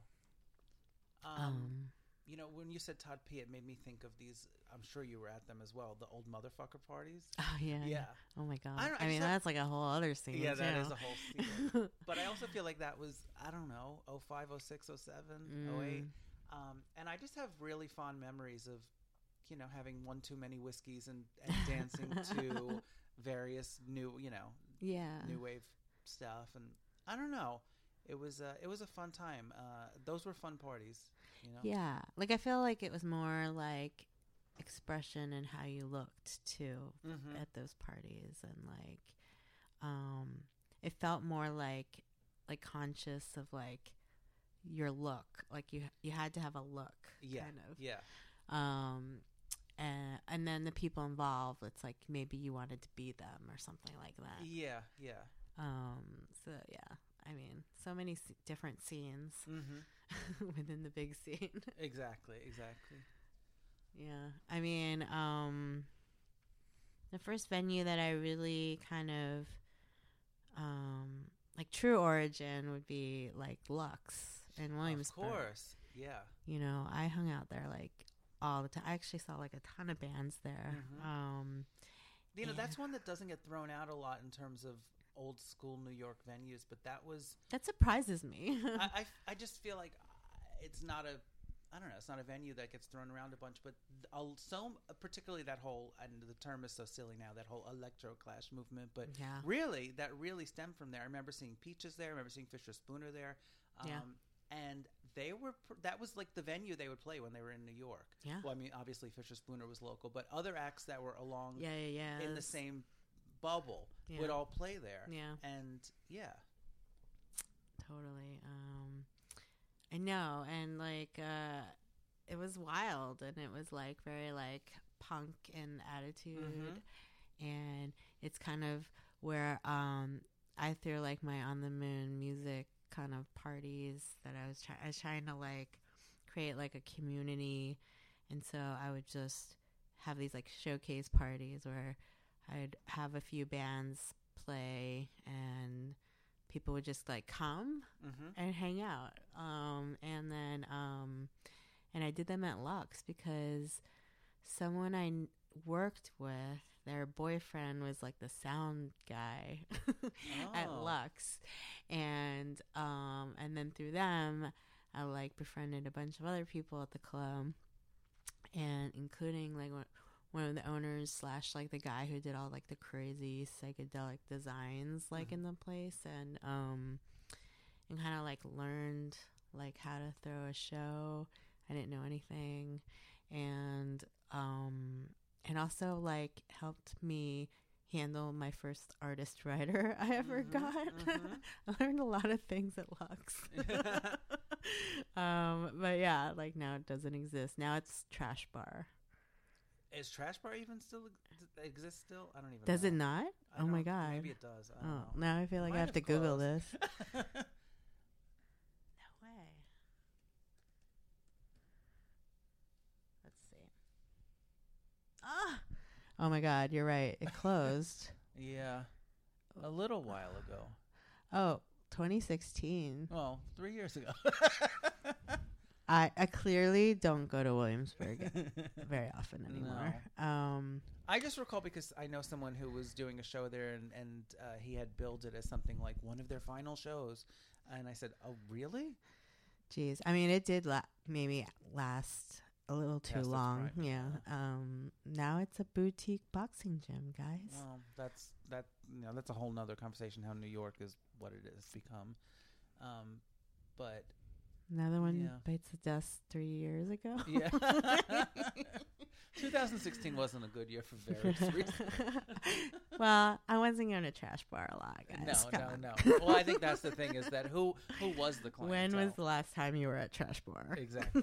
You know, when you said Todd P, it made me think of these. I'm sure you were at them as well. The old motherfucker parties. Oh yeah. Yeah. Oh my god. I I mean, that's like a whole other scene. Yeah, that too. is a whole scene. But I also feel like that was, I don't know, 05, 06, 07, 08. And I just have really fond memories of, you know, having one too many whiskeys and dancing to various new wave stuff. And I don't know. It was a fun time. Those were fun parties, you know? Yeah. Like I feel like it was more like expression and how you looked too at those parties, and like it felt more like conscious of like your look. Like you had to have a look, kind of. Yeah. And then the people involved, it's like maybe you wanted to be them or something like that. Yeah. So yeah, I mean, so many different scenes within the big scene. Exactly. Yeah, I mean, the first venue that I really kind of like true origin would be like Lux in Williamsburg. Of course, yeah. You know, I hung out there like all the time. I actually saw like a ton of bands there. You know, that's one that doesn't get thrown out a lot in terms of old school New York venues, but that surprises me. I just feel like it's not it's not a venue that gets thrown around a bunch, but particularly that whole, and the term is so silly now, that whole electro clash movement, but really, that really stemmed from there. I remember seeing Peaches there. I remember seeing Fisher Spooner there. And that was like the venue they would play when they were in New York. Yeah. Well, I mean, obviously Fisher Spooner was local, but other acts that were along in the same bubble would all play there. Yeah. And yeah. Totally. I know, and like it was wild, and it was like very like punk in attitude, and it's kind of where I threw like my On the Moon music kind of parties that I was trying to like create like a community, and so I would just have these like showcase parties where I'd have a few bands play, and people would just like come and hang out. And then and I did them at Lux because someone worked with, their boyfriend was like the sound guy at Lux, and then through them I like befriended a bunch of other people at the club, and including like one of the owners slash like the guy who did all like the crazy psychedelic designs like in the place, and kind of like learned like how to throw a show. I didn't know anything, and also like helped me handle my first artist writer I ever got. I learned a lot of things at Lux. But yeah, like now it doesn't exist. Now it's Trash Bar. Is Trash Bar even still exists still? I don't even Does know. it not? Oh my God. Maybe it does. I don't know. Now I feel like I have to Google this. No way. Let's see. Oh my God, you're right. It closed. Yeah. A little while ago. Oh, 2016. Well, 3 years ago. I clearly don't go to Williamsburg very often anymore. No. I just recall because I know someone who was doing a show there, and he had billed it as something like one of their final shows. And I said, "Oh, really?" Jeez. I mean, it did maybe last a little too long. Yeah. Now it's a boutique boxing gym, guys. Well, that's a whole nother conversation. How New York is what it has become, but another one bites the dust 3 years ago. Yeah. 2016 wasn't a good year for various reasons. Well, I wasn't going to Trash Bar a lot, guys. No. Well, I think that's the thing is that who was the clientele? When was the last time you were at Trash Bar? Exactly.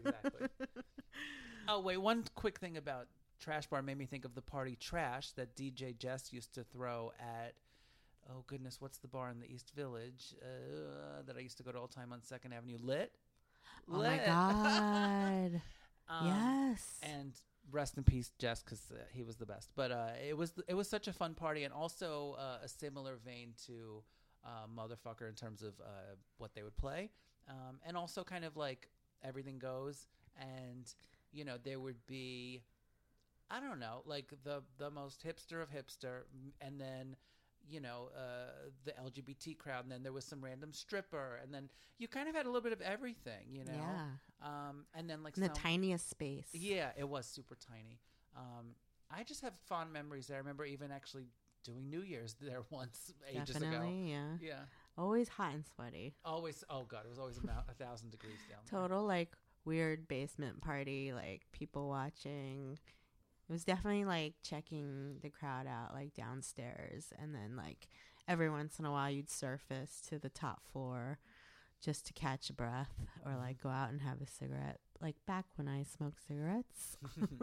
Oh, wait, one quick thing about Trash Bar made me think of the party Trash that DJ Jess used to throw at, oh goodness, what's the bar in the East Village that I used to go to all the time on 2nd Avenue? Lit? Oh my God. Yes. And rest in peace, Jess, because he was the best. But it was such a fun party, and also a similar vein to Motherfucker in terms of what they would play, and also kind of like Everything Goes, and there would be, I don't know, like the most hipster of hipster, and then the LGBT crowd, and then there was some random stripper, and then you kind of had a little bit of everything, Yeah. And then like in the tiniest space. Yeah, it was super tiny. I just have fond memories there. I remember even actually doing New Year's there once ages ago. Yeah. Always hot and sweaty. Always. Oh God, it was always 1,000 degrees down there. Total like weird basement party, like people watching. It was definitely like checking the crowd out like downstairs, and then like every once in a while you'd surface to the top floor just to catch a breath or like go out and have a cigarette, like back when I smoked cigarettes.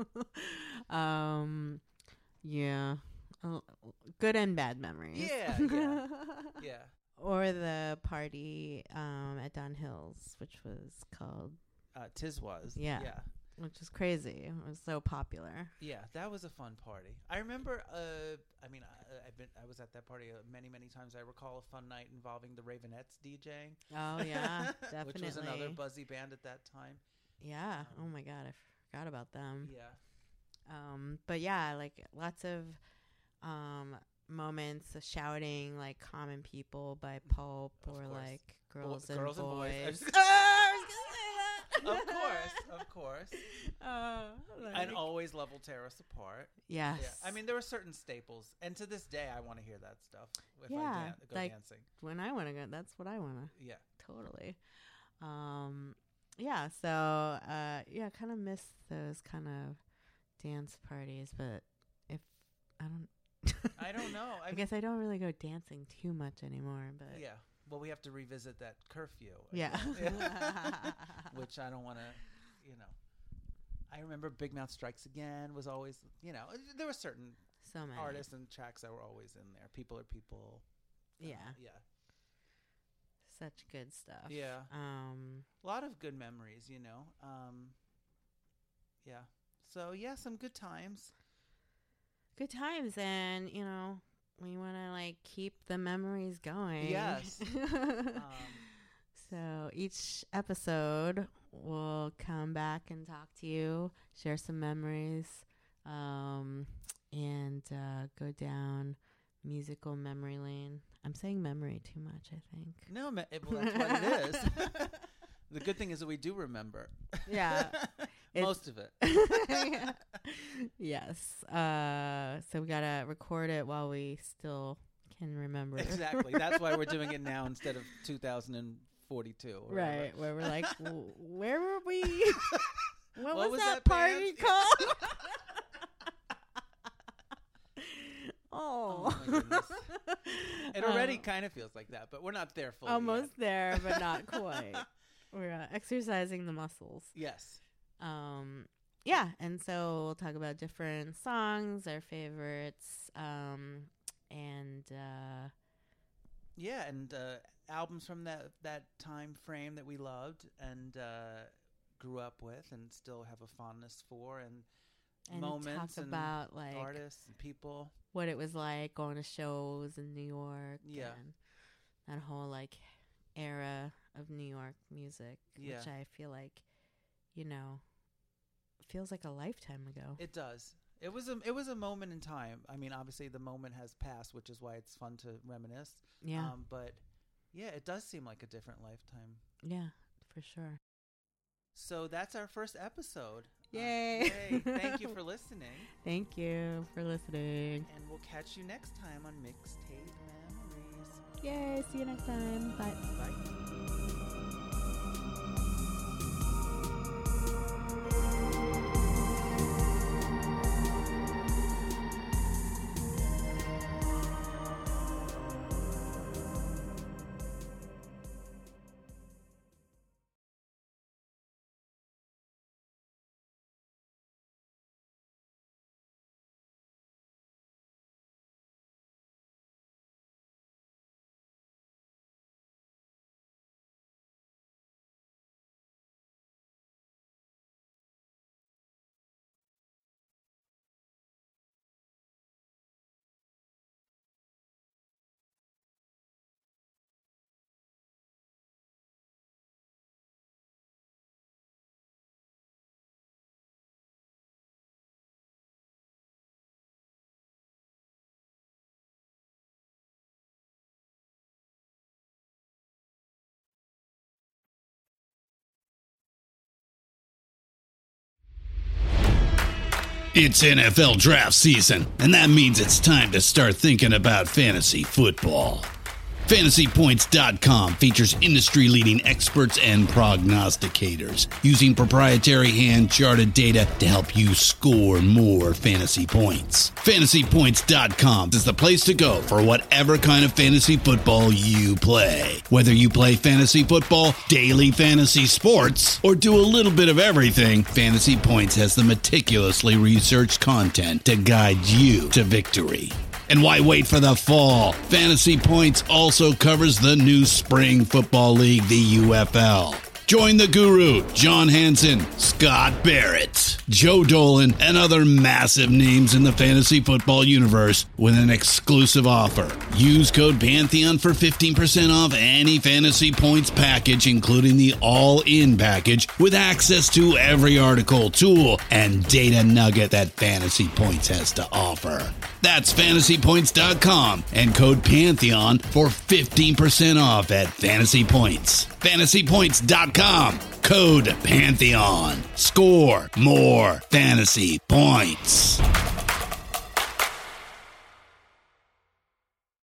Yeah. Good and bad memories. Yeah. Or the party at Don Hills, which was called Tiz Was. Yeah. Which is crazy. It was so popular. Yeah, that was a fun party. I remember. I was at that party many times. I recall a fun night involving the Ravenettes DJing. Oh yeah, definitely. Which was another buzzy band at that time. Yeah. Oh my God, I forgot about them. Yeah. But yeah, like lots of moments of shouting, like "Common People" by Pulp, or like "Girls and Boys." Of course. And always Love Will Tear Us Apart. Yes. Yeah. I mean, there were certain staples. And to this day, I want to hear that stuff if I go like, dancing. When I want to go, that's what I want to. Yeah. Totally. Yeah, so, kind of miss those kind of dance parties. But if, I don't know. I guess I don't really go dancing too much anymore. But yeah. Well, we have to revisit that curfew. Yeah. Which I don't want to, I remember Big Mouth Strikes Again was always, there were certain artists and tracks that were always in there. People Are People. Yeah. Yeah. Such good stuff. Yeah. A lot of good memories, yeah. So, yeah, some good times. Good times. And, We want to like keep the memories going. Yes. So each episode we'll come back and talk to you, share some memories, and go down musical memory lane. I'm saying memory too much, I think. No, well, that's what it is. The good thing is that we do remember. Yeah. Most of it. Yes. So we got to record it while we still can remember. Exactly. That's why we're doing it now instead of 2042. Right. Where we're like, where were we? What was that band? party called? Oh my goodness. It already kind of feels like that, but we're not there fully. Almost there, but not quite. We're exercising the muscles. Yes. Yeah, and so we'll talk about different songs, our favorites, and albums from that time frame that we loved and grew up with and still have a fondness for, and moments talk about like artists and people, what it was like going to shows in New York. Yeah. And that whole like era of New York music, which I feel like, feels like a lifetime ago. It does. It was a moment in time. I mean, obviously the moment has passed, which is why it's fun to reminisce. Yeah. But yeah, it does seem like a different lifetime. Yeah, for sure. So that's our first episode. Yay. Yay. Thank you for listening. Thank you for listening. And we'll catch you next time on Mixtape Memories. Yay. See you next time. Bye. Bye. It's NFL draft season, and that means it's time to start thinking about fantasy football. FantasyPoints.com features industry-leading experts and prognosticators using proprietary hand-charted data to help you score more fantasy points. FantasyPoints.com is the place to go for whatever kind of fantasy football you play. Whether you play fantasy football, daily fantasy sports, or do a little bit of everything, Fantasy Points has the meticulously researched content to guide you to victory. And why wait for the fall? Fantasy Points also covers the new spring football league, the UFL. Join the guru, John Hansen, Scott Barrett, Joe Dolan, and other massive names in the fantasy football universe with an exclusive offer. Use code Pantheon for 15% off any Fantasy Points package, including the all-in package, with access to every article, tool, and data nugget that Fantasy Points has to offer. That's FantasyPoints.com and code Pantheon for 15% off at Fantasy Points. FantasyPoints.com, code Pantheon. Score more fantasy points.